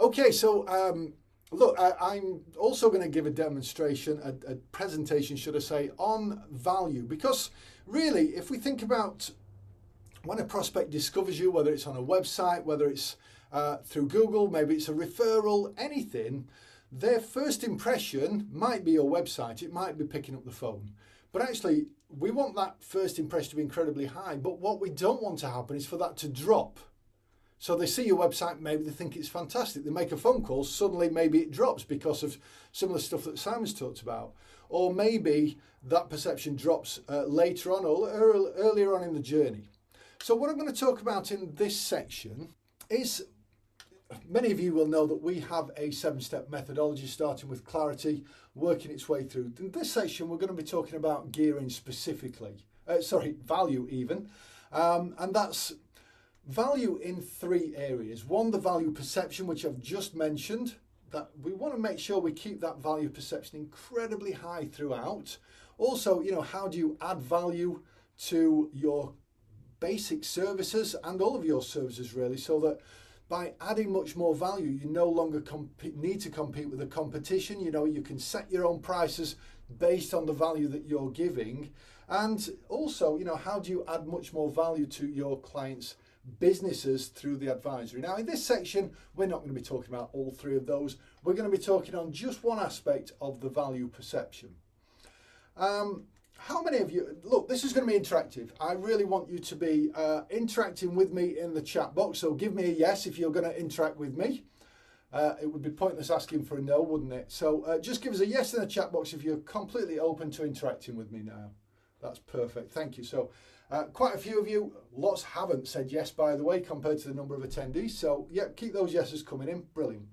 Okay, so look, I'm also going to give a demonstration, a presentation, should I say, on value. Because really, if we think about when a prospect discovers you, whether it's on a website, whether it's through Google, maybe it's a referral, anything, their first impression might be your website, it might be picking up the phone. But actually, we want that first impression to be incredibly high. But what we don't want to happen is for that to drop. So they see your website, maybe they think it's fantastic. They make a phone call, suddenly maybe it drops because of some of the stuff that Simon's talked about. Or maybe that perception drops later on or earlier on in the journey. So what I'm going to talk about in this section is, many of you will know that we have a 7-step methodology starting with clarity, working its way through. In this section, we're going to be talking about gearing specifically, value even, and that's value in 3 areas. One, the value perception, which I've just mentioned, that we want to make sure we keep that value perception incredibly high throughout. Also, how do you add value to your basic services and all of your services really, so that by adding much more value, you no longer need to compete with the competition. You can set your own prices based on the value that you're giving. And also, how do you add much more value to your clients' businesses through the advisory? Now, in this section, we're not going to be talking about all 3 of those. We're going to be talking on just one aspect of the value perception. How many of you, look, this is going to be interactive. I really want you to be interacting with me in the chat box. So give me a yes if you're going to interact with me. It would be pointless asking for a no, wouldn't it? So just give us a yes in the chat box if you're completely open to interacting with me now. That's perfect. Thank you. So quite a few of you, lots haven't said yes, by the way, compared to the number of attendees. So yeah, keep those yeses coming in. Brilliant.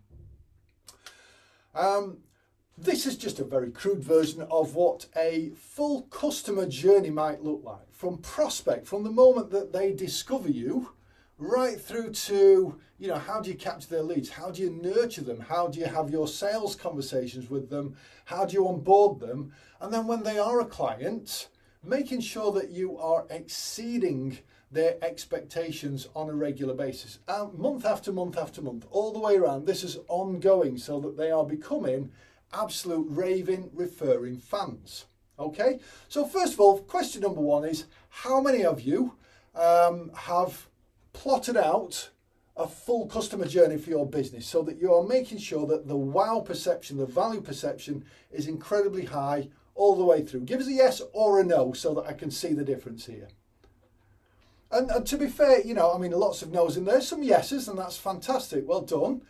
This is just a very crude version of what a full customer journey might look like. From prospect, from the moment that they discover you, right through to, how do you capture their leads? How do you nurture them? How do you have your sales conversations with them? How do you onboard them? And then when they are a client, making sure that you are exceeding their expectations on a regular basis. Month after month after month, all the way around. This is ongoing so that they are becoming absolute raving, referring fans. Okay, so first of all, question number 1 is, how many of you have plotted out a full customer journey for your business so that you are making sure that the wow perception, the value perception is incredibly high all the way through? Give us a yes or a no so that I can see the difference here. And to be fair, lots of no's in there, some yeses, and that's fantastic. Well done.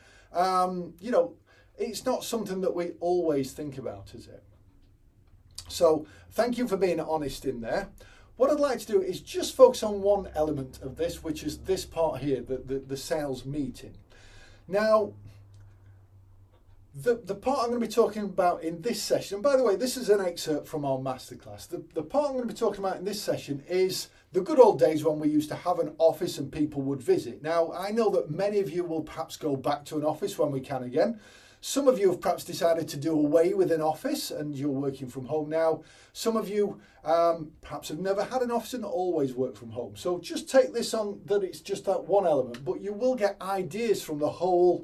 It's not something that we always think about, is it? So thank you for being honest in there. What I'd like to do is just focus on one element of this, which is this part here, the sales meeting. Now, the part I'm going to be talking about in this session, and by the way, this is an excerpt from our masterclass. The part I'm going to be talking about in this session is the good old days when we used to have an office and people would visit. Now, I know that many of you will perhaps go back to an office when we can again. Some of you have perhaps decided to do away with an office and you're working from home now. Some of you perhaps have never had an office and always work from home. So just take this on that it's just that one element, but you will get ideas from the whole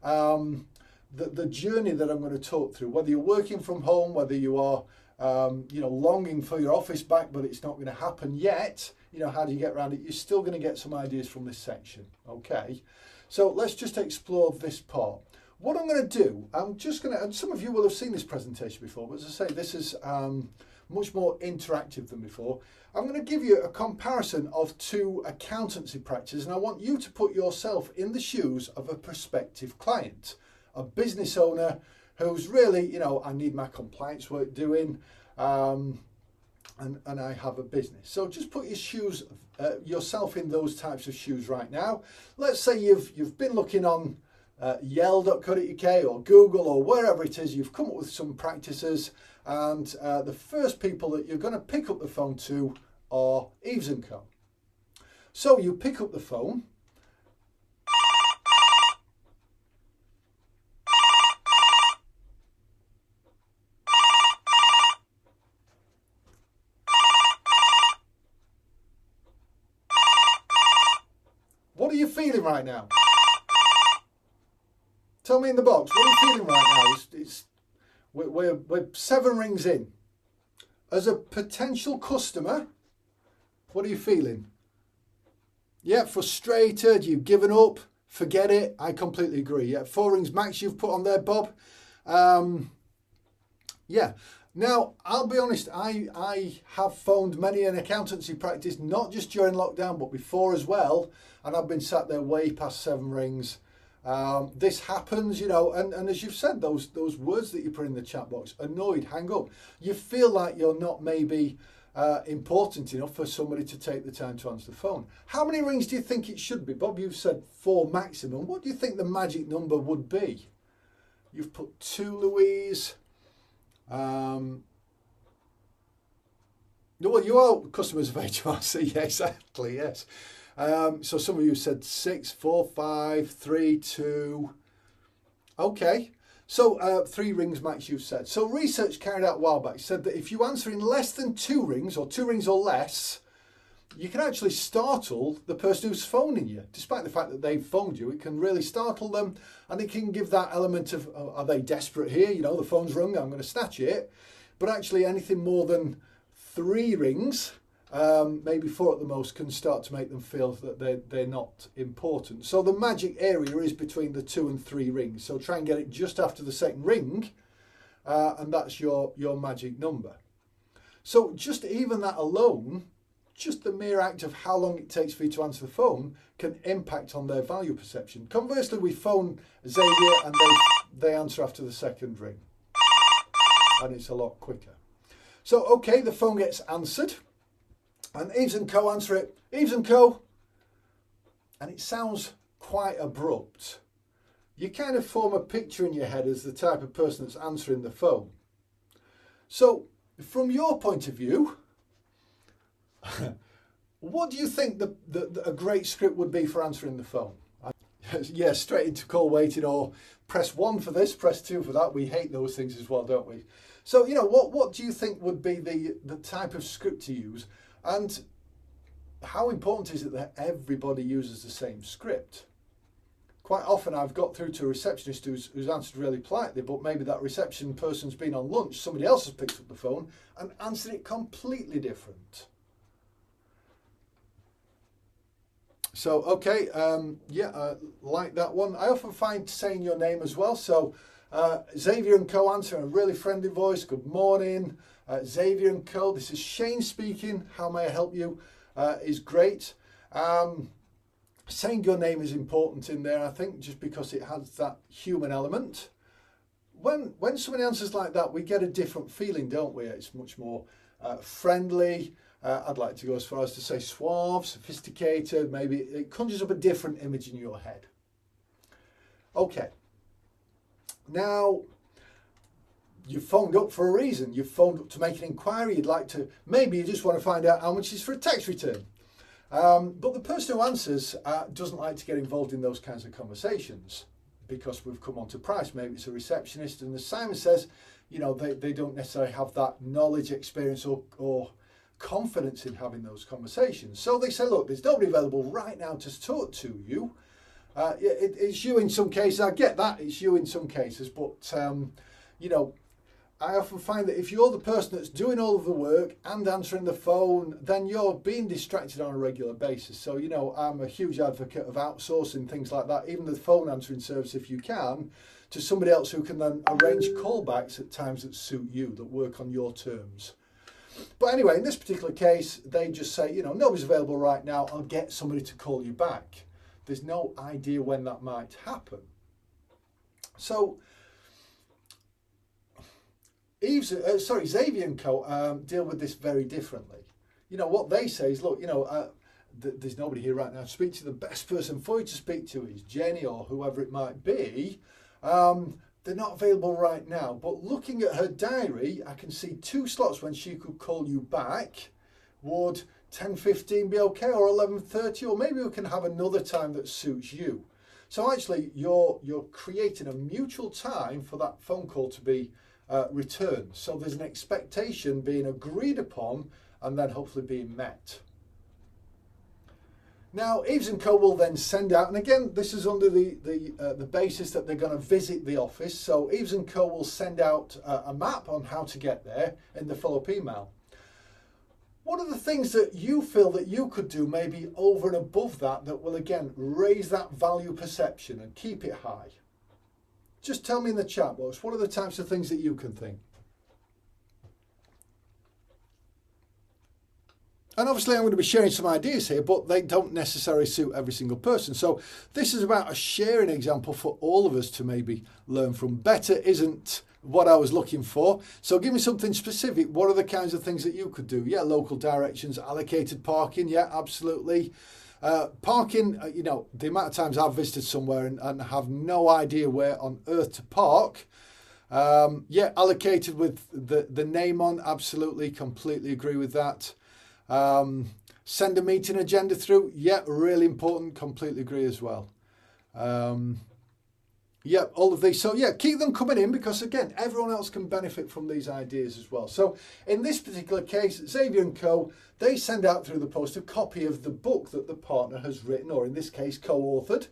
the journey that I'm going to talk through, whether you're working from home, whether you are longing for your office back, but it's not going to happen yet. How do you get around it? You're still going to get some ideas from this section. Okay, so let's just explore this part. What I'm going to do, I'm just going to, and some of you will have seen this presentation before, but as I say, this is much more interactive than before. I'm going to give you a comparison of 2 accountancy practices, and I want you to put yourself in the shoes of a prospective client, a business owner who's really, I need my compliance work doing, and I have a business. So just put yourself in those types of shoes right now. Let's say you've been looking on yell.co.uk or Google or wherever it is, you've come up with some practices, and the first people that you're going to pick up the phone to are Eves & Co. So you pick up the phone. What are you feeling right now? Tell me in the box, what are you feeling right now? We're 7 rings in. As a potential customer, what are you feeling? Yeah, frustrated, you've given up, forget it. I completely agree. Yeah, 4 rings max you've put on there, Bob. Yeah. Now, I'll be honest, I have phoned many an accountancy practice, not just during lockdown, but before as well. And I've been sat there way past 7 rings. This happens, you know, and as you've said, those words that you put in the chat box, annoyed, hang up. You feel like you're not maybe important enough for somebody to take the time to answer the phone. How many rings do you think it should be? Bob, you've said 4 maximum. What do you think the magic number would be? You've put 2, Louise. Well, you are customers of HMRC, yeah, exactly, yes. So some of you said 6, 4, 5, 3, 2. Okay, so 3 rings max you've said. So research carried out a while back said that if you answer in less than 2 rings or 2 rings or less, you can actually startle the person who's phoning you. Despite the fact that they've phoned you, it can really startle them, and it can give that element of, oh, are they desperate here? You know, the phone's rung, I'm going to snatch it. But actually anything more than 3 rings, maybe 4 at the most, can start to make them feel that they're not important. So the magic area is between the 2 and 3 rings. So try and get it just after the second ring, and that's your magic number. So just even that alone, just the mere act of how long it takes for you to answer the phone can impact on their value perception. Conversely, we phone Xavier and they answer after the second ring, and it's a lot quicker. So, okay, the phone gets answered, and Eves & Co answer it. Eves & Co, and it sounds quite abrupt. You kind of form a picture in your head as the type of person that's answering the phone. So, from your point of view, what do you think a great script would be for answering the phone? Yeah, straight into call waiting, or press 1 for this, press 2 for that. We hate those things as well, don't we? So, you know, what do you think would be the type of script to use? And how important is it that everybody uses the same script? Quite often I've got through to a receptionist who's answered really politely, but maybe that reception person's been on lunch, somebody else has picked up the phone and answered it completely different. So, okay, like that one. I often find saying your name as well. So, Xavier & Co answer in a really friendly voice. Good morning, Xavier & Co. This is Shane speaking. How may I help you? Is great. Saying your name is important in there, I think, just because it has that human element. When somebody answers like that, we get a different feeling, don't we? It's much more friendly. I'd like to go as far as to say suave, sophisticated. Maybe it conjures up a different image in your head. Okay. Now, you've phoned up for a reason. You've phoned up to make an inquiry. You'd like to, maybe you just want to find out how much is for a tax return. But the person who answers doesn't like to get involved in those kinds of conversations because we've come on to price. Maybe it's a receptionist, and as Simon says, you know, they don't necessarily have that knowledge, experience, or confidence in having those conversations. So they say, look, there's nobody available right now to talk to you. It's you in some cases. I get that, it's you in some cases, but you know, I often find that if you're the person that's doing all of the work and answering the phone, then you're being distracted on a regular basis. So, you know, I'm a huge advocate of outsourcing things like that, even the phone answering service if you can, to somebody else who can then arrange callbacks at times that suit you, that work on your terms. But anyway, in this particular case, they just say, you know, nobody's available right now. I'll get somebody to call you back. There's no idea when that might happen. So, Xavier & Co. Deal with this very differently. You know, what they say is, look, you know, there's nobody here right now to speak to. The best person for you to speak to is Jenny or whoever it might be. They're not available right now, but looking at her diary, I can see 2 slots when she could call you back. Would 10:15 be okay, or 11:30, or maybe we can have another time that suits you? So actually, you're creating a mutual time for that phone call to be returned. So there's an expectation being agreed upon and then hopefully being met. Now, Eaves & Co will then send out, and again, this is under the basis that they're going to visit the office. So Eaves & Co will send out a map on how to get there in the follow-up email. What are the things that you feel that you could do maybe over and above that that will, again, raise that value perception and keep it high? Just tell me in the chat box, what are the types of things that you can think? And obviously I'm going to be sharing some ideas here, but they don't necessarily suit every single person. So this is about a sharing example for all of us to maybe learn from. Better isn't what I was looking for. So give me something specific. What are the kinds of things that you could do? Yeah, local directions, allocated parking. Yeah, absolutely. Parking, you know, the amount of times I've visited somewhere and have no idea where on earth to park. Yeah, allocated with the name on. Absolutely, completely agree with that. Send a meeting agenda through. Yeah, really important. Completely agree as well. Yeah, all of these. So yeah, keep them coming in because again, everyone else can benefit from these ideas as well. So in this particular case, Xavier & Co, they send out through the post a copy of the book that the partner has written, or in this case, co-authored,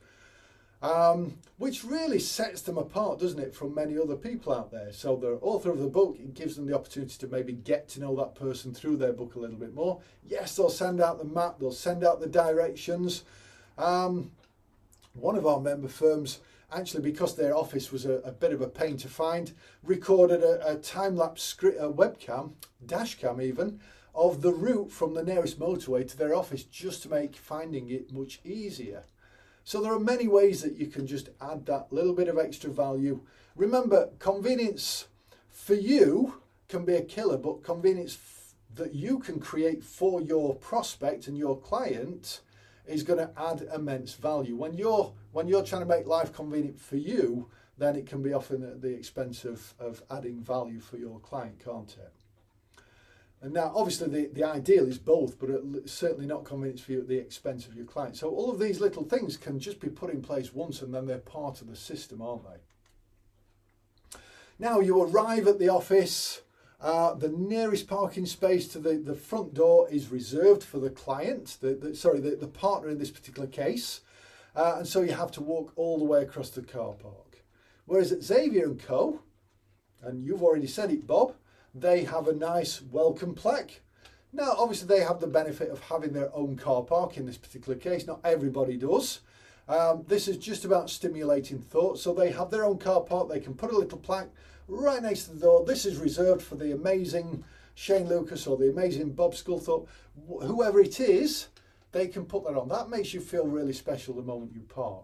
which really sets them apart, doesn't it, from many other people out there. So the author of the book, it gives them the opportunity to maybe get to know that person through their book a little bit more. Yes, they'll send out the map, they'll send out the directions. One of our member firms, actually, because their office was a bit of a pain to find, recorded a time-lapse webcam, dash cam even, of the route from the nearest motorway to their office just to make finding it much easier. So there are many ways that you can just add that little bit of extra value. Remember, convenience for you can be a killer, but convenience that you can create for your prospect and your client is going to add immense value. When you're trying to make life convenient for you, then it can be often at the expense of adding value for your client, can't it? And now, obviously, the ideal is both, but it's certainly not convenience for you at the expense of your client. So all of these little things can just be put in place once and then they're part of the system, aren't they? Now you arrive at the office. The nearest parking space to the front door is reserved for the client, the partner in this particular case. And so you have to walk all the way across the car park. Whereas at Xavier & Co, and you've already said it, Bob, they have a nice welcome plaque. Now, obviously, they have the benefit of having their own car park in this particular case. Not everybody does. This is just about stimulating thought. So they have their own car park. They can put a little plaque right next to the door. This is reserved for the amazing Shane Lucas or the amazing Bob Sculthorpe. Whoever it is, they can put that on. That makes you feel really special the moment you park.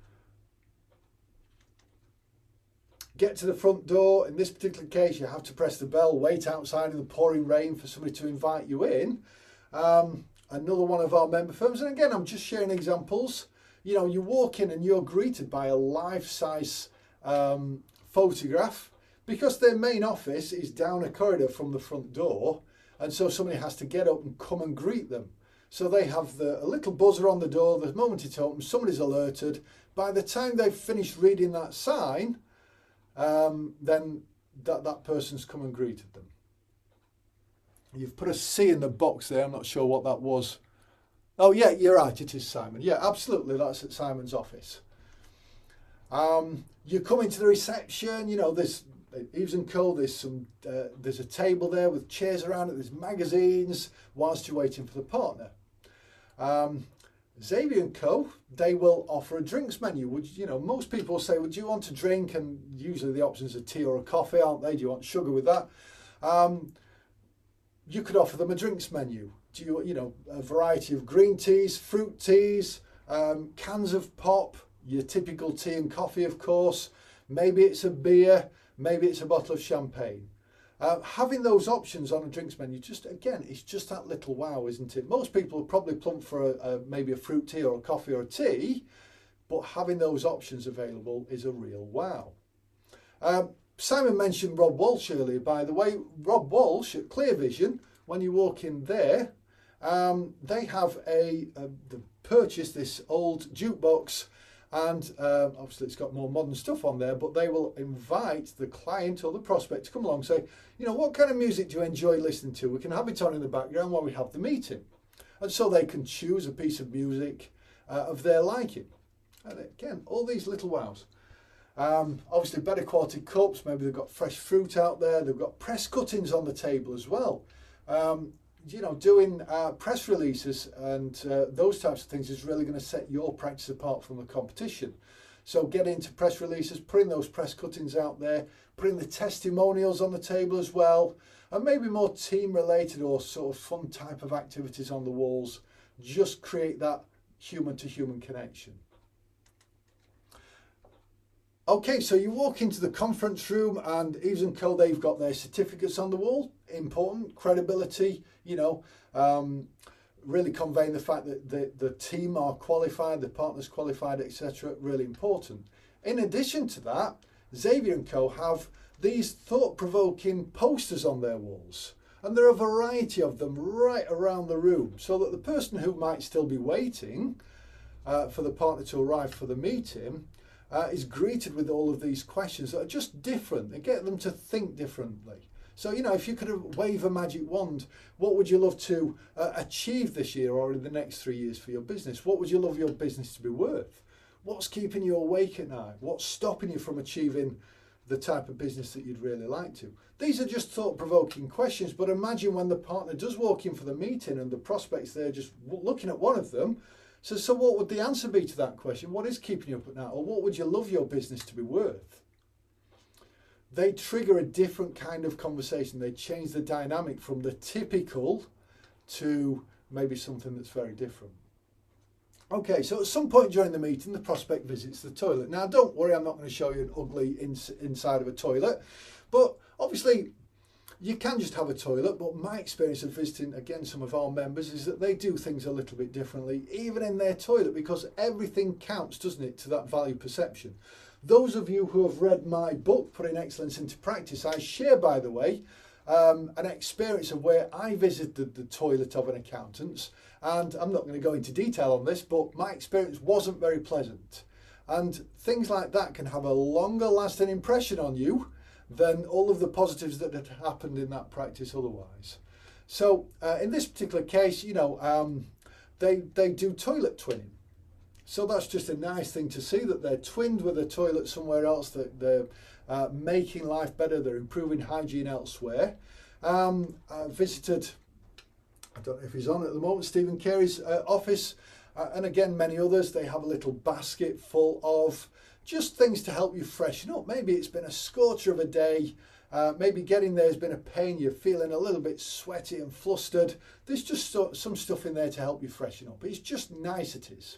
Get to the front door. In this particular case, you have to press the bell, wait outside in the pouring rain for somebody to invite you in. Another one of our member firms, and again, I'm just sharing examples. You know, you walk in and you're greeted by a life-size photograph because their main office is down a corridor from the front door, and so somebody has to get up and come and greet them. So they have a little buzzer on the door. The moment it opens, somebody's alerted. By the time they've finished reading that sign, then that person's come and greeted them. You've put a C in the box there. I'm not sure what that was. Oh yeah, you're right. It is Simon. Yeah, absolutely. That's at Simon's office. You come into the reception. You know, there's Eaves & Co. There's a table there with chairs around it. There's magazines whilst you're waiting for the partner. Xavier & Co, they will offer a drinks menu. Most people say, well, do you want a drink? And usually the options are tea or a coffee, aren't they? Do you want sugar with that? You could offer them a drinks menu. Do you a variety of green teas, fruit teas, cans of pop, your typical tea and coffee, of course. Maybe it's a beer, maybe it's a bottle of champagne. Having those options on a drinks menu, it's just that little wow, isn't it? Most people will probably plump for maybe a fruit tea or a coffee or a tea, but having those options available is a real wow. Simon mentioned Rob Walsh earlier, by the way. Rob Walsh at Clear Vision, when you walk in there, they have purchased this old jukebox. And obviously it's got more modern stuff on there, but they will invite the client or the prospect to come along and say, what kind of music do you enjoy listening to? We can have it on in the background while we have the meeting. and so they can choose a piece of music of their liking. And again, all these little wows. Obviously better quality cups, maybe they've got fresh fruit out there, they've got press cuttings on the table as well. You know, doing press releases and those types of things is really going to set your practice apart from the competition. So get into press releases, putting those press cuttings out there, putting the testimonials on the table as well, and maybe more team related or sort of fun type of activities on the walls. Just create that human to human connection. Okay, so you walk into the conference room and Eves & Co, they've got their certificates on the wall. Important, credibility, you know, really conveying the fact that the team are qualified, the partners qualified, etc. Really important. In addition to that, Xavier & Co have these thought-provoking posters on their walls. And there are a variety of them right around the room, so that the person who might still be waiting for the partner to arrive for the meeting is greeted with all of these questions that are just different. They get them to think differently. So, you know, if you could wave a magic wand, what would you love to achieve this year or in the next 3 years for your business? What would you love your business to be worth? What's keeping you awake at night? What's stopping you from achieving the type of business that you'd really like to? These are just thought-provoking questions, but imagine when the partner does walk in for the meeting and the prospect's there just looking at one of them. So what would the answer be to that question? What is keeping you up at night? Or what would you love your business to be worth? They trigger a different kind of conversation. They change the dynamic from the typical to maybe something that's very different. Okay, so at some point during the meeting, the prospect visits the toilet. Now, don't worry, I'm not going to show you an ugly inside of a toilet, but obviously you can just have a toilet, but my experience of visiting, again, some of our members is that they do things a little bit differently, even in their toilet, because everything counts, doesn't it, to that value perception. Those of you who have read my book, Putting Excellence into Practice, I share, by the way, an experience of where I visited the toilet of an accountant's, and I'm not going to go into detail on this, but my experience wasn't very pleasant. And things like that can have a longer lasting impression on you than all of the positives that had happened in that practice otherwise. So in this particular case, you know, they do toilet twinning. So that's just a nice thing to see, that they're twinned with a toilet somewhere else, that they're making life better, they're improving hygiene elsewhere. I visited, I don't know if he's on at the moment, Stephen Carey's office, and again many others. They have a little basket full of just things to help you freshen up. Maybe it's been a scorcher of a day, maybe getting there has been a pain, you're feeling a little bit sweaty and flustered. There's just some stuff in there to help you freshen up. It's just niceties.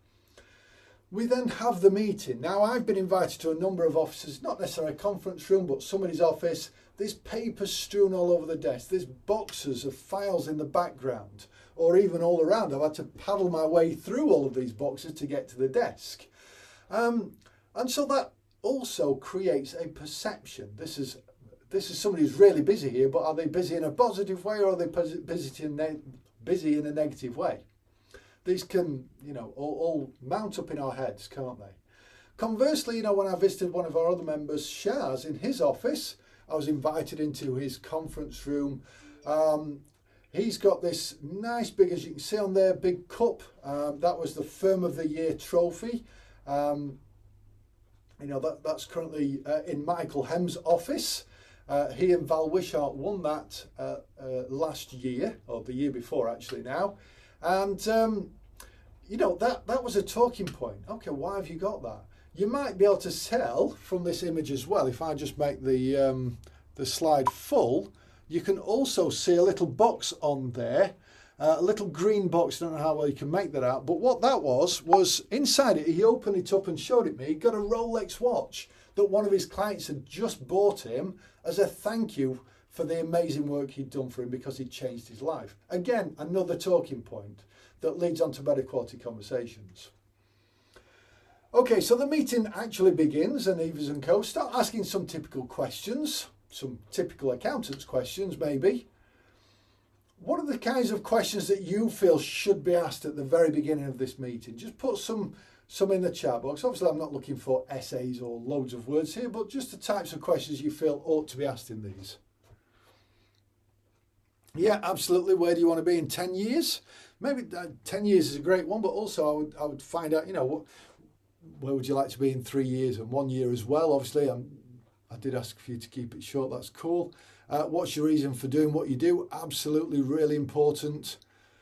We then have the meeting. Now, I've been invited to a number of offices, not necessarily a conference room, but somebody's office. There's papers strewn all over the desk. There's boxes of files in the background, or even all around. I've had to paddle my way through all of these boxes to get to the desk. And so that also creates a perception. This is somebody who's really busy here, but are they busy in a positive way, or are they busy in a negative way? These can, you know, all mount up in our heads, can't they? Conversely, you know, when I visited one of our other members, Shaz, in his office, I was invited into his conference room. He's got this nice big, as you can see on there, big cup. That was the Firm of the Year trophy. You know, that's currently in Michael Hem's office. He and Val Wishart won that last year, or the year before actually now. And, you know, that was a talking point. Okay, why have you got that? You might be able to tell from this image as well. If I just make the slide full, you can also see a little box on there, a little green box. I don't know how well you can make that out, but what that was inside it, he opened it up and showed it me. He got a Rolex watch that one of his clients had just bought him as a thank you for the amazing work he'd done for him because he'd changed his life. Again, another talking point that leads on to better quality conversations. Okay, so the meeting actually begins, and Eves & Co start asking some typical questions, some typical accountants questions maybe. What are the kinds of questions that you feel should be asked at the very beginning of this meeting? Just put some in the chat box. Obviously, I'm not looking for essays or loads of words here, but just the types of questions you feel ought to be asked in these. Yeah, absolutely. Where do you want to be in 10 years? maybe 10 years is a great one, but also I would find out, you know, where would you like to be in 3 years and 1 year as well? Obviously, I did ask for you to keep it short. That's cool. What's your reason for doing what you do? Absolutely, really important.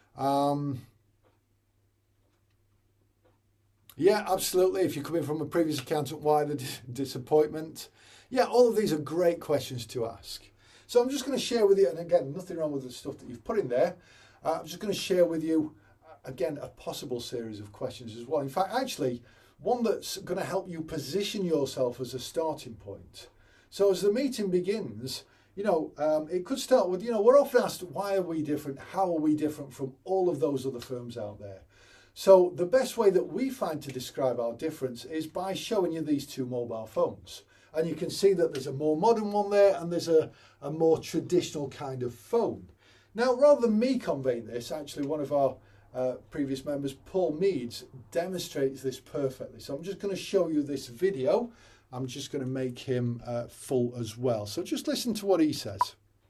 Yeah, absolutely. If you're coming from a previous accountant, why the disappointment? Yeah, all of these are great questions to ask. So I'm just going to share with you, and again, nothing wrong with the stuff that you've put in there. I'm just going to share with you, again, a possible series of questions as well. In fact, actually, one that's going to help you position yourself as a starting point. So as the meeting begins, you know, it could start with, you know, we're often asked, why are we different? How are we different from all of those other firms out there? So the best way that we find to describe our difference is by showing you these two mobile phones. And you can see that there's a more modern one there and there's a more traditional kind of phone. Now, rather than me conveying this, actually one of our previous members, Paul Meads, demonstrates this perfectly. So I'm just going to show you this video. I'm just going to make him full as well. So just listen to what he says.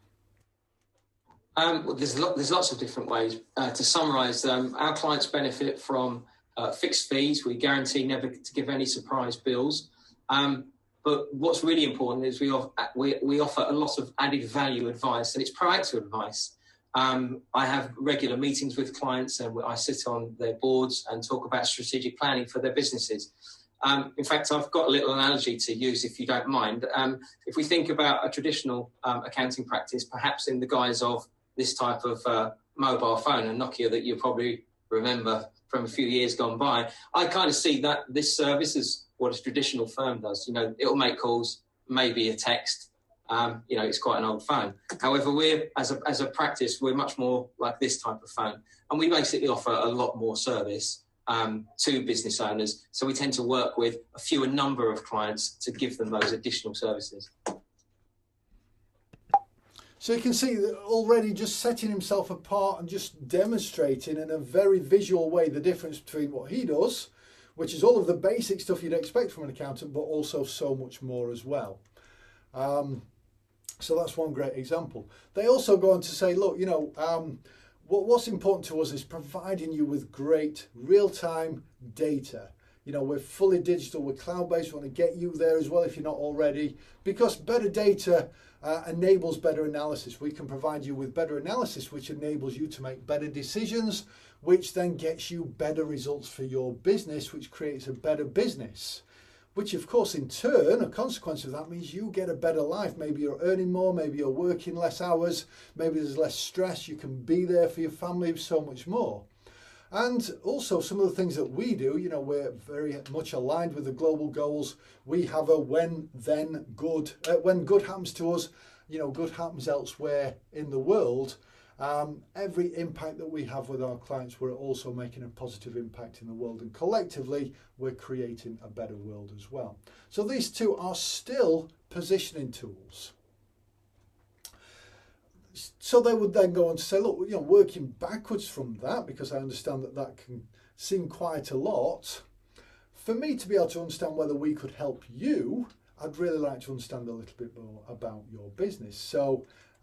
Well, there's lots of different ways. To summarise, our clients benefit from fixed fees. We guarantee never to give any surprise bills. But what's really important is we offer a lot of added value advice, and it's proactive advice. I have regular meetings with clients, and I sit on their boards and talk about strategic planning for their businesses. In fact, I've got a little analogy to use, if you don't mind. If we think about a traditional accounting practice, perhaps in the guise of this type of mobile phone, a Nokia that you probably remember from a few years gone by, I kind of see that this service is what a traditional firm does. You know, it'll make calls, maybe a text. You know, it's quite an old phone. However, we're as a practice, we're much more like this type of phone, and we basically offer a lot more service to business owners. So we tend to work with a fewer number of clients to give them those additional services. So you can see that already just setting himself apart and just demonstrating in a very visual way the difference between what he does, which is all of the basic stuff you'd expect from an accountant, but also so much more as well. So that's one great example. They also go on to say, look, you know, what's important to us is providing you with great real-time data. You know, we're fully digital, we're cloud-based, we want to get you there as well if you're not already, because better data enables better analysis. We can provide you with better analysis, which enables you to make better decisions, which then gets you better results for your business, which creates a better business, which of course in turn, a consequence of that means you get a better life. Maybe you're earning more, maybe you're working less hours, maybe there's less stress, you can be there for your family, so much more. And also some of the things that we do, you know, we're very much aligned with the global goals. We have a when good happens to us, you know, good happens elsewhere in the world. Every impact that we have with our clients, we're also making a positive impact in the world, and collectively we're creating a better world as well. So these two are still positioning tools. So they would then go on to say, look, you know, working backwards from that, because I understand that that can seem quite a lot, for me to be able to understand whether we could help you, I'd really like to understand a little bit more about your business. So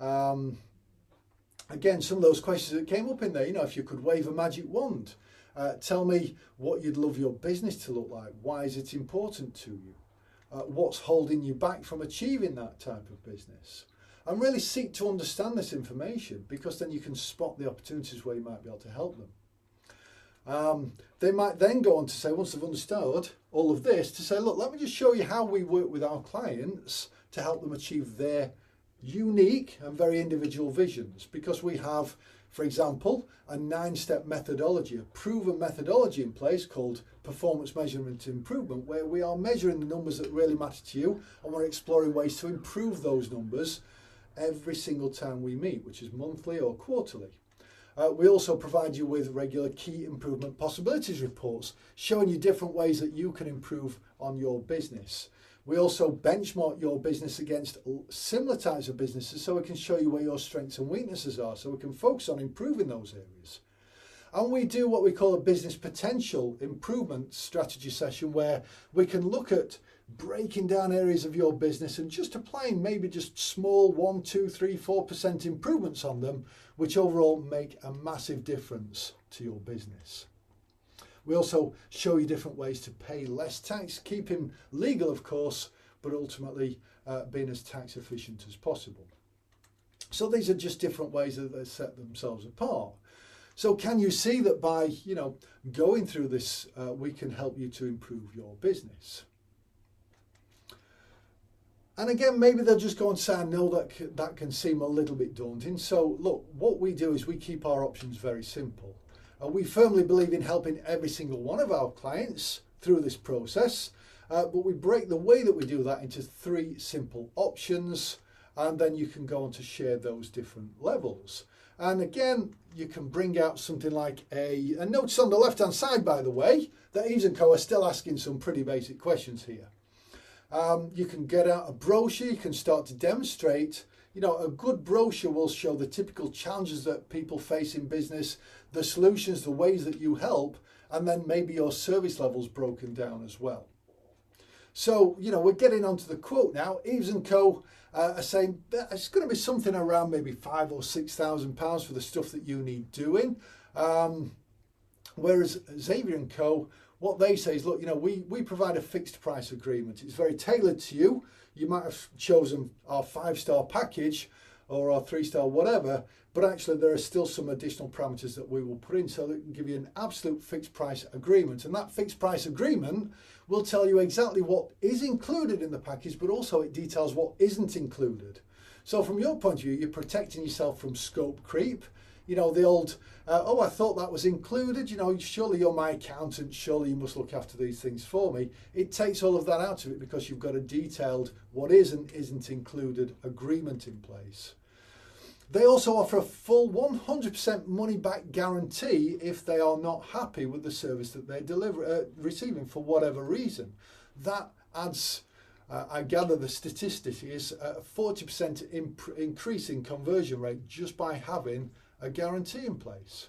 again, some of those questions that came up in there, you know, if you could wave a magic wand, tell me what you'd love your business to look like. Why is it important to you? What's holding you back from achieving that type of business? And really seek to understand this information, because then you can spot the opportunities where you might be able to help them. They might then go on to say, once they've understood all of this, to say, look, let me just show you how we work with our clients to help them achieve their unique and very individual visions, because we have, for example, a 9-step methodology, a proven methodology in place called performance measurement improvement, where we are measuring the numbers that really matter to you, and we're exploring ways to improve those numbers every single time we meet, which is monthly or quarterly. We also provide you with regular key improvement possibilities reports, showing you different ways that you can improve on your business. We also benchmark your business against similar types of businesses, so we can show you where your strengths and weaknesses are, so we can focus on improving those areas. And we do what we call a business potential improvement strategy session, where we can look at breaking down areas of your business and just applying maybe just small 1%, 2%, 3%, 4% improvements on them, which overall make a massive difference to your business. We also show you different ways to pay less tax, keeping legal of course, but ultimately being as tax efficient as possible. So these are just different ways that they set themselves apart. So can you see that by, going through this, we can help you to improve your business? And again, maybe they'll just go and say, I know that can seem a little bit daunting. So look, what we do is we keep our options very simple. We firmly believe in helping every single one of our clients through this process, but we break the way that we do that into 3 simple options, and then you can go on to share those different levels. And again, you can bring out something like a notice on the left-hand side, by the way, that Eves & Co are still asking some pretty basic questions here. You can get out a brochure, you can start to demonstrate. A good brochure will show the typical challenges that people face in business, the solutions, the ways that you help, and then maybe your service levels broken down as well. So, we're getting onto the quote now. Eves & Co are saying that it's going to be something around maybe £5,000 or £6,000 for the stuff that you need doing. Whereas Xavier & Co, what they say is, look, we provide a fixed price agreement. It's very tailored to you. You might have chosen our 5-star package or our 3-star whatever, but actually there are still some additional parameters that we will put in so that we can give you an absolute fixed price agreement. And that fixed price agreement will tell you exactly what is included in the package, but also it details what isn't included. So from your point of view, you're protecting yourself from scope creep. The old, oh, I thought that was included, surely you're my accountant, surely you must look after these things for me. It takes all of that out of it because you've got a detailed what is and isn't included agreement in place. They also offer a full 100% money back guarantee if they are not happy with the service that they're receiving for whatever reason. That adds, I gather the statistic is a 40% increase in conversion rate just by having a guarantee in place.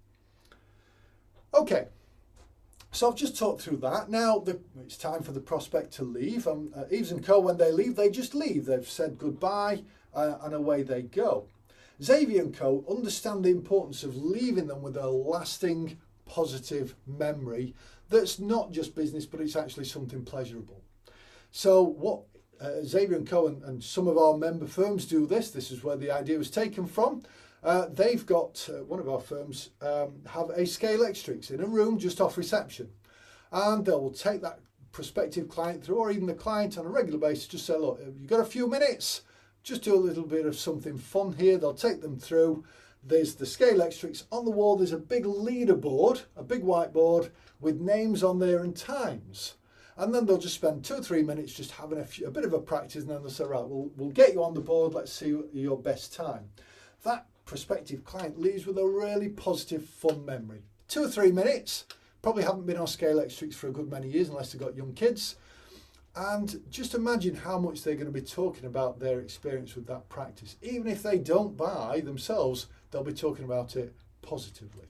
Okay, so I've just talked through that. Now it's time for the prospect to leave. Eves & Co, when they leave, they just leave. They've said goodbye and away they go. Xavier & Co understand the importance of leaving them with a lasting positive memory that's not just business, but it's actually something pleasurable. So what Xavier & Co and some of our member firms do this is where the idea was taken from. They've got, one of our firms have a Scalextric in a room just off reception, and they will take that prospective client through, or even the client on a regular basis, just say, look, you've got a few minutes, just do a little bit of something fun here. They'll take them through. There's the Scalextric on the wall. There's a big leaderboard, a big whiteboard with names on there and times. And then they'll just spend 2 or 3 minutes just having a bit of a practice, and then they'll say, right, we'll get you on the board. Let's see your best time. That prospective client leaves with a really positive, fun memory. 2 or 3 minutes, probably haven't been on Scalextric for a good many years unless they've got young kids. And just imagine how much they're going to be talking about their experience with that practice. Even if they don't buy themselves, they'll be talking about it positively.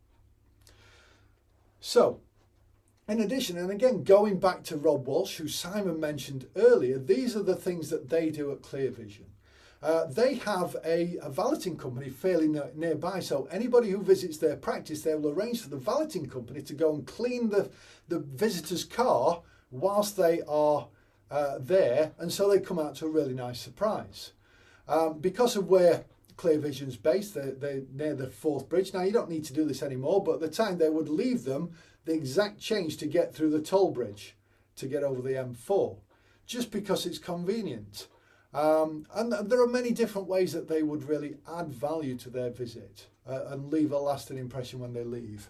So, in addition, and again, going back to Rob Walsh, who Simon mentioned earlier, these are the things that they do at ClearVision. They have a valeting company fairly nearby, so anybody who visits their practice, they will arrange for the valeting company to go and clean the visitor's car whilst they are there, and so they come out to a really nice surprise. Because of where ClearVision's based, they're near the Forth Bridge. Now, you don't need to do this anymore, but at the time they would leave them the exact change to get through the toll bridge to get over the M4, just because it's convenient. And there are many different ways that they would really add value to their visit and leave a lasting impression when they leave.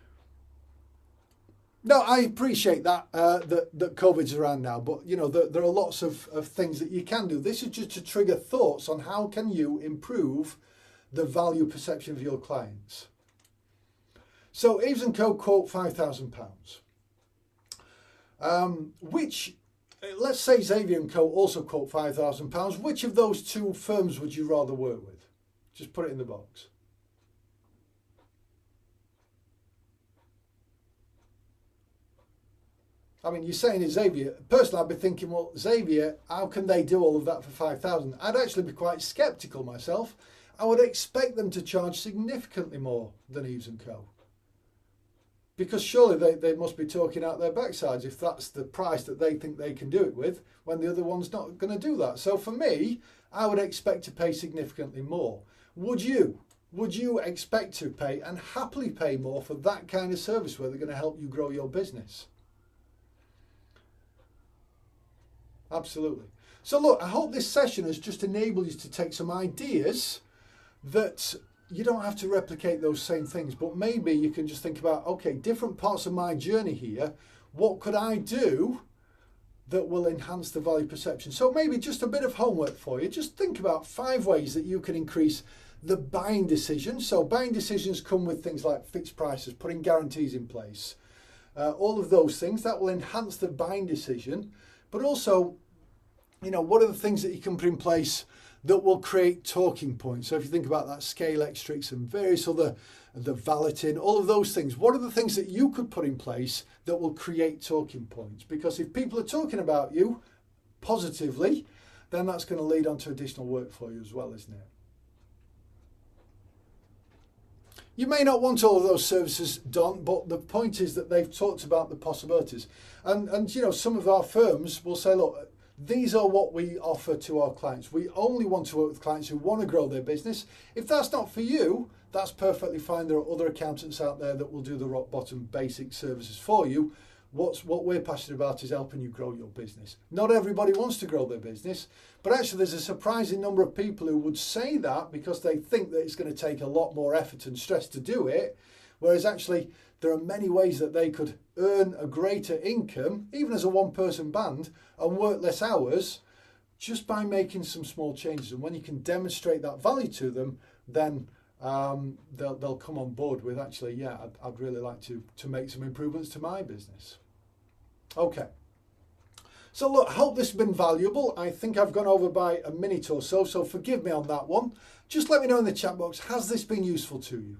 No, I appreciate that that COVID's around now, but there are lots of things that you can do. This is just to trigger thoughts on how can you improve the value perception of your clients. So Eves & Co quote £5,000, which, let's say Xavier & Co also quote £5,000. Which of those 2 firms would you rather work with? Just put it in the box. I mean, you're saying it's Xavier. Personally, I'd be thinking, well, Xavier, how can they do all of that for £5,000? I'd actually be quite sceptical myself. I would expect them to charge significantly more than Eves & Co. Because surely they must be talking out their backsides if that's the price that they think they can do it with, when the other one's not going to do that. So for me, I would expect to pay significantly more. Would you? Would you expect to pay and happily pay more for that kind of service where they're going to help you grow your business? Absolutely. So look, I hope this session has just enabled you to take some ideas that you don't have to replicate those same things, but maybe you can just think about, okay, different parts of my journey here, what could I do that will enhance the value perception? So maybe just a bit of homework for you. Just think about 5 ways that you can increase the buying decision. So buying decisions come with things like fixed prices, putting guarantees in place, all of those things that will enhance the buying decision. But also, you know, what are the things that you can put in place that will create talking points? So if you think about that Scalextric and various other, the Valitin, all of those things, what are the things that you could put in place that will create talking points? Because if people are talking about you positively, then that's going to lead on to additional work for you as well, isn't it? You may not want all of those services done, but the point is that they've talked about the possibilities. And you know, some of our firms will say, look, these are what we offer to our clients. We only want to work with clients who want to grow their business. If that's not for you, that's perfectly fine. There are other accountants out there that will do the rock bottom basic services for you. What we're passionate about is helping you grow your business. Not everybody wants to grow their business, but actually there's a surprising number of people who would say that because they think that it's going to take a lot more effort and stress to do it, whereas actually there are many ways that they could earn a greater income, even as a one-person band, and work less hours just by making some small changes. And when you can demonstrate that value to them, then they'll come on board with, actually, yeah, I'd really like to make some improvements to my business. Okay. So look, I hope this has been valuable. I think I've gone over by a minute or so, so forgive me on that one. Just let me know in the chat box, has this been useful to you?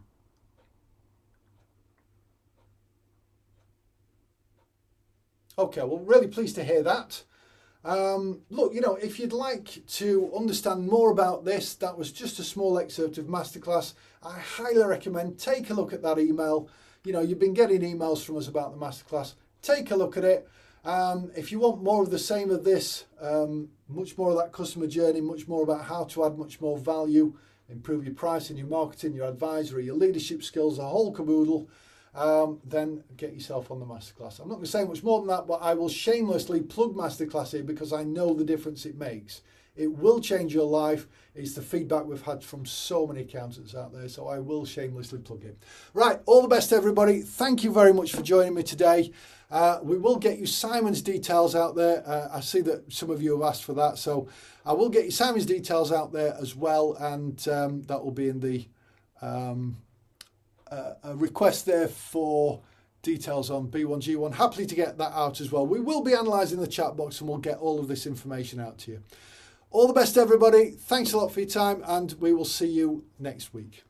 Okay, well, really pleased to hear that. Look, you know, if you'd like to understand more about this, that was just a small excerpt of Masterclass. I highly recommend take a look at that email. You know, you've been getting emails from us about the Masterclass. Take a look at it. If you want more of the same of this, much more of that customer journey, much more about how to add much more value, improve your pricing, your marketing, your advisory, your leadership skills, the whole caboodle, then get yourself on the Masterclass. I'm not going to say much more than that, but I will shamelessly plug Masterclass here because I know the difference it makes. It will change your life. It's the feedback we've had from so many accountants out there, so I will shamelessly plug it. Right, all the best, everybody. Thank you very much for joining me today. We will get you Simon's details out there. I see that some of you have asked for that, so I will get you Simon's details out there as well, and that will be in the a request there for details on B1G1. Happily to get that out as well. We will be analysing the chat box and we'll get all of this information out to you. All the best, everybody. Thanks a lot for your time, and we will see you next week.